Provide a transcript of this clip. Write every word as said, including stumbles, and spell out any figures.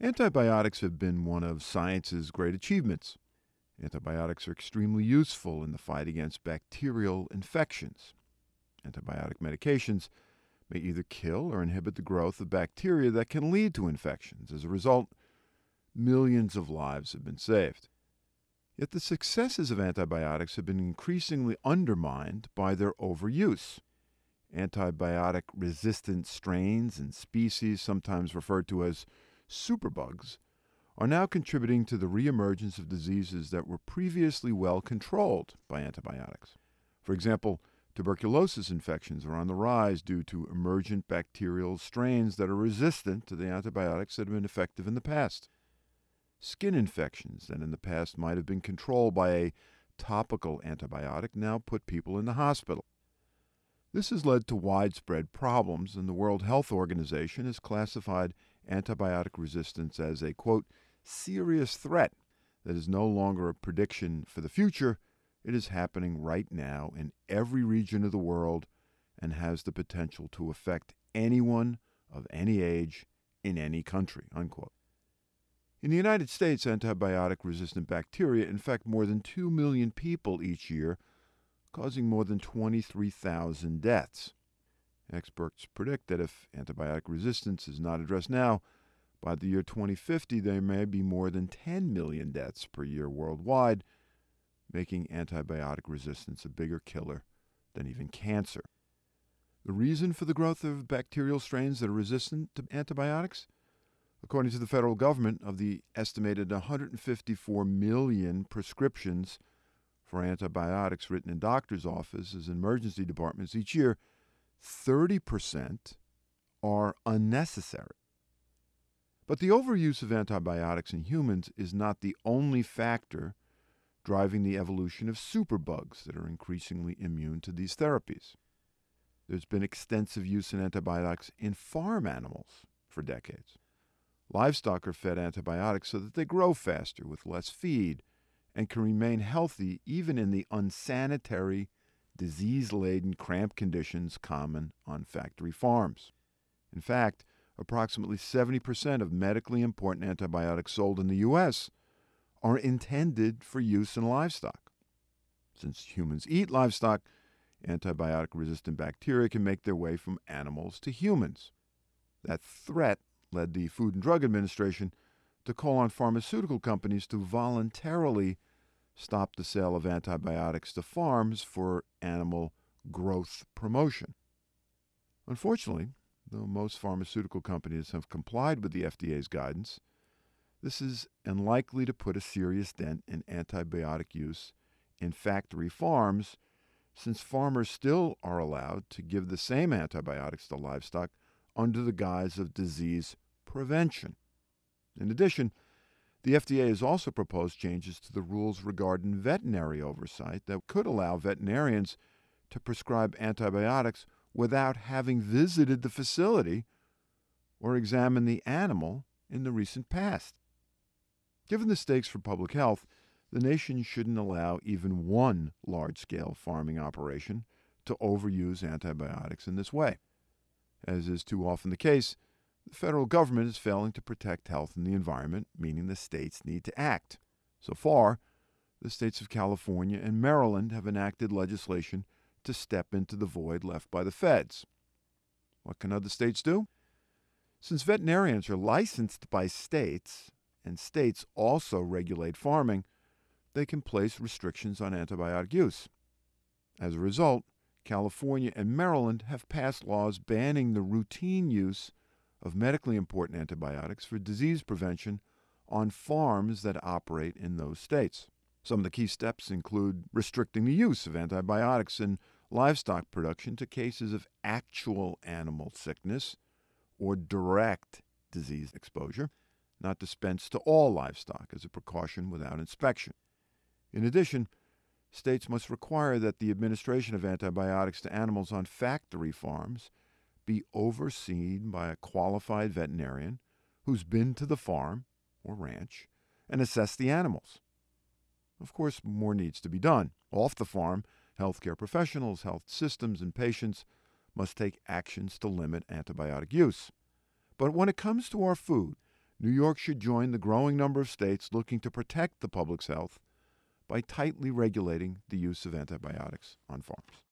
Antibiotics have been one of science's great achievements. Antibiotics are extremely useful in the fight against bacterial infections. Antibiotic medications may either kill or inhibit the growth of bacteria that can lead to infections. As a result, millions of lives have been saved. Yet the successes of antibiotics have been increasingly undermined by their overuse. Antibiotic-resistant strains and species, sometimes referred to as superbugs, are now contributing to the reemergence of diseases that were previously well controlled by antibiotics. For example, tuberculosis infections are on the rise due to emergent bacterial strains that are resistant to the antibiotics that have been effective in the past. Skin infections that in the past might have been controlled by a topical antibiotic now put people in the hospital. This has led to widespread problems, and the World Health Organization has classified antibiotic resistance as a, quote, serious threat that is no longer a prediction for the future. It is happening right now in every region of the world and has the potential to affect anyone of any age in any country, unquote. In the United States, antibiotic-resistant bacteria infect more than two million people each year, causing more than twenty-three thousand deaths. Experts predict that if antibiotic resistance is not addressed now, by the year twenty fifty there may be more than ten million deaths per year worldwide, making antibiotic resistance a bigger killer than even cancer. The reason for the growth of bacterial strains that are resistant to antibiotics? According to the federal government, of the estimated one hundred fifty-four million prescriptions for antibiotics written in doctors' offices and emergency departments each year, thirty percent are unnecessary. But the overuse of antibiotics in humans is not the only factor driving the evolution of superbugs that are increasingly immune to these therapies. There's been extensive use of antibiotics in farm animals for decades. Livestock are fed antibiotics so that they grow faster with less feed and can remain healthy even in the unsanitary, disease-laden cramped conditions common on factory farms. In fact, approximately seventy percent of medically important antibiotics sold in the U S are intended for use in livestock. Since humans eat livestock, antibiotic-resistant bacteria can make their way from animals to humans. That threat led the Food and Drug Administration to call on pharmaceutical companies to voluntarily stop the sale of antibiotics to farms for animal growth promotion. Unfortunately, though most pharmaceutical companies have complied with the F D A's guidance, this is unlikely to put a serious dent in antibiotic use in factory farms, since farmers still are allowed to give the same antibiotics to livestock under the guise of disease prevention. In addition, the F D A has also proposed changes to the rules regarding veterinary oversight that could allow veterinarians to prescribe antibiotics without having visited the facility or examined the animal in the recent past. Given the stakes for public health, the nation shouldn't allow even one large-scale farming operation to overuse antibiotics in this way. As is too often the case, the federal government is failing to protect health and the environment, meaning the states need to act. So far, the states of California and Maryland have enacted legislation to step into the void left by the feds. What can other states do? Since veterinarians are licensed by states, and states also regulate farming, they can place restrictions on antibiotic use. As a result, California and Maryland have passed laws banning the routine use of medically important antibiotics for disease prevention on farms that operate in those states. Some of the key steps include restricting the use of antibiotics in livestock production to cases of actual animal sickness or direct disease exposure, not dispensed to all livestock as a precaution without inspection. In addition, states must require that the administration of antibiotics to animals on factory farms be overseen by a qualified veterinarian who's been to the farm or ranch and assessed the animals. Of course, more needs to be done. Off the farm, healthcare professionals, health systems, and patients must take actions to limit antibiotic use. But when it comes to our food, New York should join the growing number of states looking to protect the public's health by tightly regulating the use of antibiotics on farms.